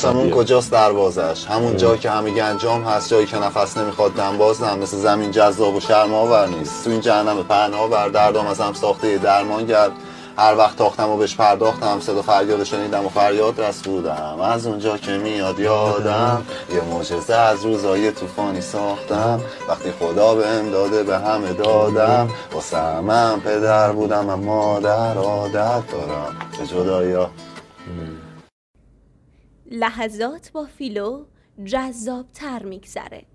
آسمون کجاست دروازش، همون جا که همه گنجام هست، جایی که نفس نمیخواد دم بازم، مثل زمین جذاب و شرم‌آور نیست، تو این جهنم پهناور دردام از هم ساخته درمانگر، هر وقت تاختم و بهش پرداختم، صدا فریاد شنیدم و فریاد رس بودم، از اونجا که میاد یادم یه معجزه از روزای طوفانی ساختم، وقتی خدا بهم داده به همه دادم، واسه من پدر بودم و مادر عادت دارم به جدایا. لحظات با فیلو جذاب‌تر میگذره.